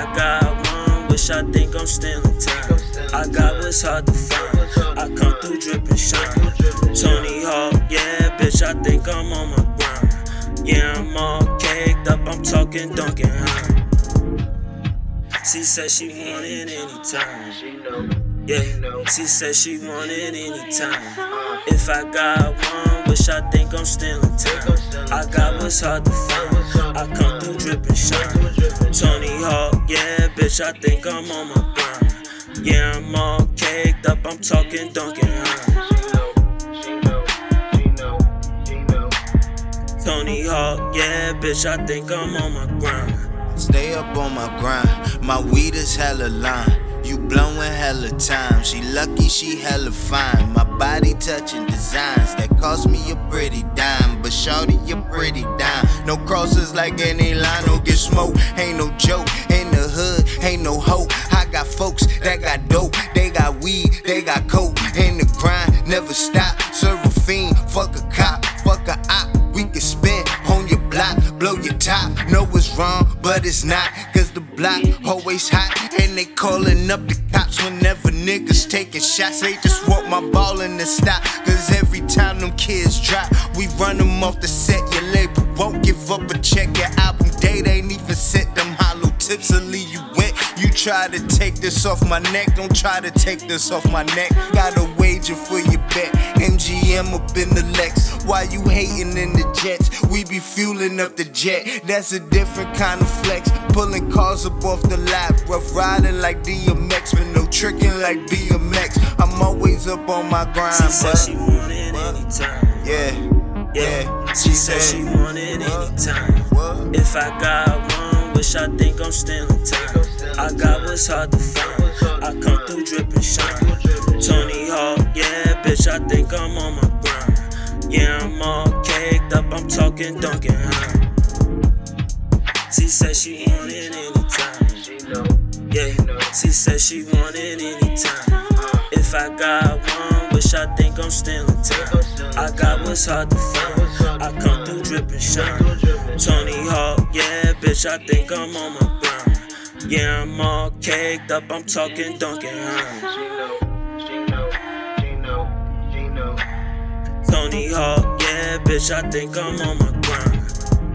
got one wish, I think I'm still in time. I got what's hard to find. I come through drippin' shine. Tony Hawk, yeah, bitch, I think I'm on my grind. Yeah, I'm all caked up, I'm talking Dunkin' High. She said she want it anytime. Yeah, she said she want it anytime. If I got one wish, I think I'm still in time. I got what's hard to find. I come through drippin' shine. Tony Hawk, yeah, bitch, I think I'm on my grind. Yeah, I'm all caked up, I'm talking Dunkin' High. Tony Hawk, yeah, bitch, I think I'm on my grind. Stay up on my grind, my weed is hella lime. You blowin' hella time, she lucky she hella fine. My body touching designs that cost me a pretty dime. But shawty, you pretty dime. No crosses like any line, don't get smoked. Ain't no joke, in the hood, ain't no hope. I got folks that got dope, they got weed, they got coke. In the grind, never stop, serve a fiend, fuck a cop, fuck a op. We can spin on your block, blow your top. Know it's wrong, but it's not, cause the block always hot. And they calling up the cops whenever niggas taking shots. They just want my ball in the stop, cause every time them kids drop, we run them off the set. Your label won't give up a check. Your album date ain't even set. Them hollow tips will leave you wet. You try to take this off my neck, don't try to take this off my neck. Got a wager for your bet, MGM up in the Lex. Why you hating in the Jets? We be fueling up the jet, that's a different kind of flex. Pulling cars up off the lot, rough riding like DMX, but no tricking like BMX. I'm always up on my grind. She said she want it anytime. Yeah. She said she want it anytime. If I got one wish, I think I'm still in time. I got what's hard to find. I come through drippin' shine. Tony Hawk, yeah, bitch, I think I'm on my grind. Yeah, I'm all caked up, I'm talking Dunkin' High. She said she want it anytime. Yeah, she said she want it anytime. If I got one wish, I think I'm still in time. I got what's hard to find. I come through drippin' shine. Tony Hawk, yeah, bitch, I think I'm on my grind. Yeah, I'm all caked up, I'm talking Dunkin' High. Tony Hawk, yeah, bitch, I think I'm on my